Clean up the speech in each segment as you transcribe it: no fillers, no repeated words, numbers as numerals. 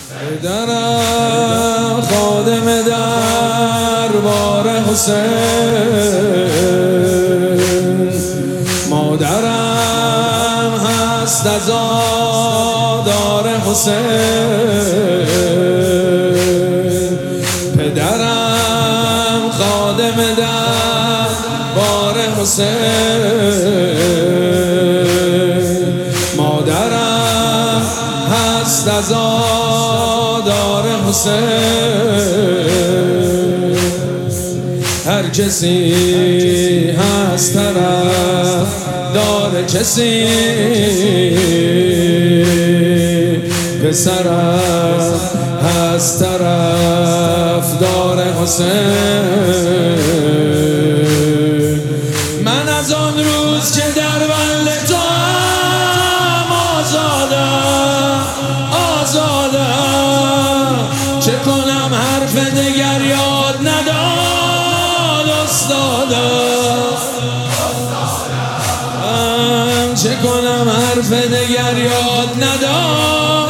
پدرم خادم دربار حسین، مادرم هست عزادار حسین. پدرم خادم دربار حسین، مادرم هست عزادار حسین. هر کسی هست طرف دار کسی، پسرم هست طرف دار حسین. من از آن روز که در بند تو هم آزادم، آزادم. چه کنم حرف دگر یاد نداد استادم، چه کنم حرف دگر یاد نداد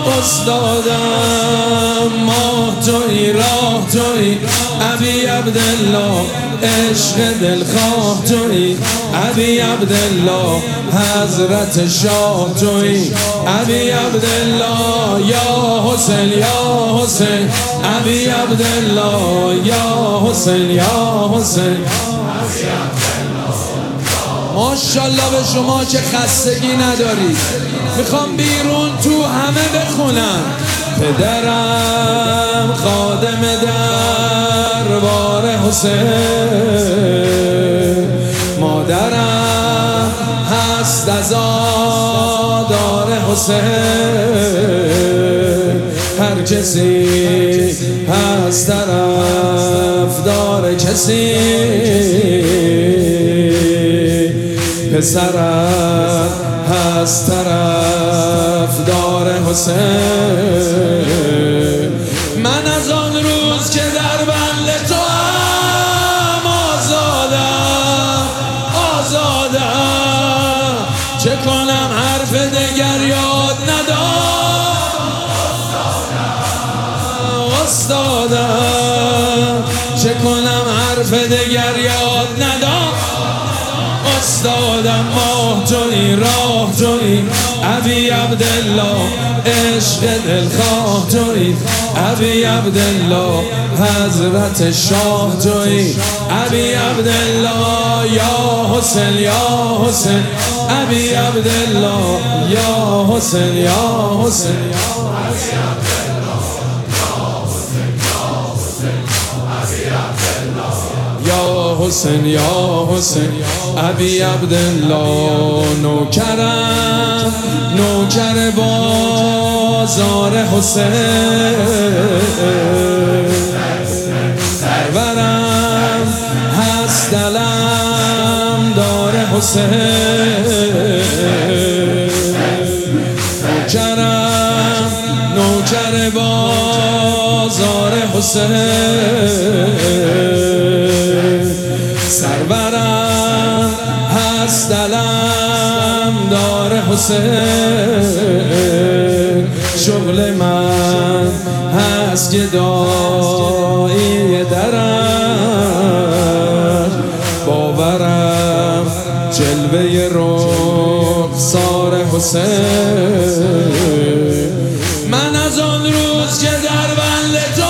استادم. ماه تویی راه تویی ابی عبدالله، عشق دلخواه تویی ابی عبدالله، حضرت شاه تویی ابی عبدالله. یا حسین یا حسین ابی عبدالله، یا حسین یا حسین. ماشاءالله به شما که خستگی ندارید. میخوام بیرون تو همه بخونم. پدرم خادم دربار حسین، مادرم هست عزادار حسین. هر کسی هست طرف دار کسی، پسرم هست طرف دار حسین. من از آن روز که در بند تو هم آزادم، آزادم. چه کنم حرف دگر یاد نداد استادم، چه کنم حرف دگر یاد نداد استادم. ماه تویی راه تویی ابی عبدالله، عشق دلخواه تویی ابی عبدالله، حضرت شاه تویی ابی عبدالله. یا حسین یا حسین ابی عبدالله، یا حسین یا حسین. یا حسین یا حسین ابی عبدالله. نوکرم نوکر بازار حسین، سرورم هست علم دار حسین. نوکرم نوکر بازار حسین، سرورم هست علم دار حسین. شغل من هست گدایی درم، باورم جلوه رخسار حسین. من از آن روز که در بند تو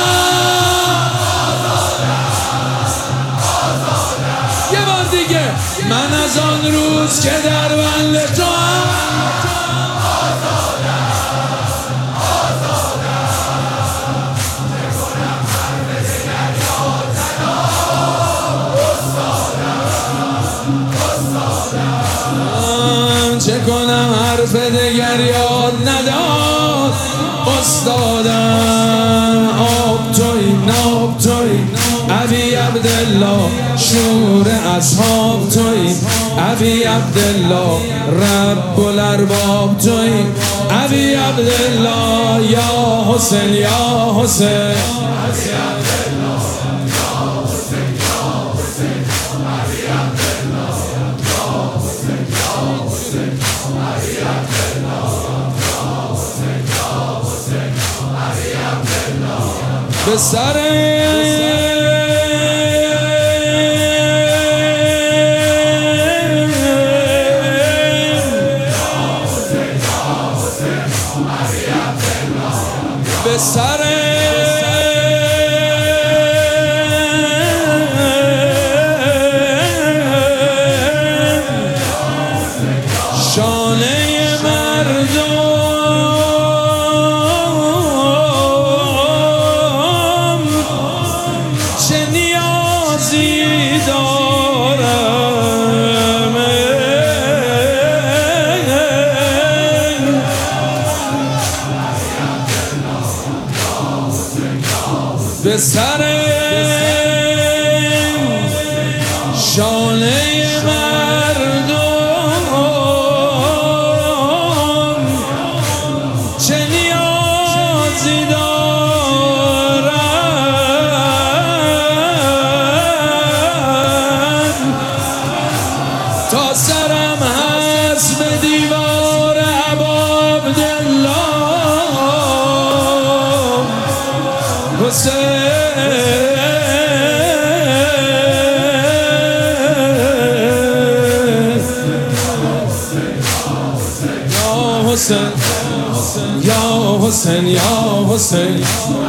من از آن روز که در بند تو چه کنم حرف دگر یاد نداد استادم. آب توی ناب توی ابی عبدالله، شور اصحاب توی ابی عبدالله، رب الارباب توی ابی عبدالله. یا حسین یا حسین Hussein, به سر به سر شانه مردم چه نیازی دارم به سر شانه مردم چه نیازی دارم تا سرم هست به دیوار ابا عبدالله حسین حسین یا حسین یا حسین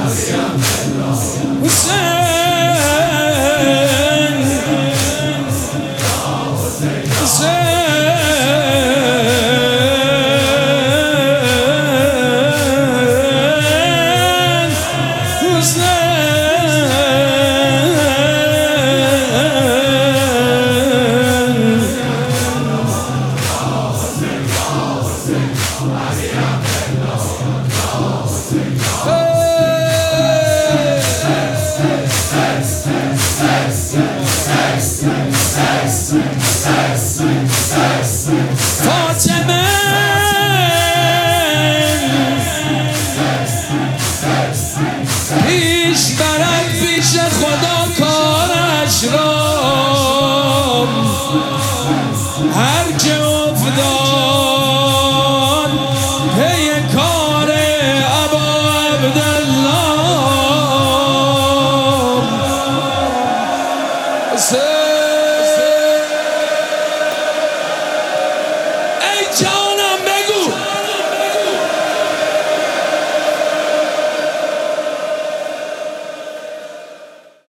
فاطمه پیش برد پیش خدا کارش را هر که افتاد پی کار ابا عبدالله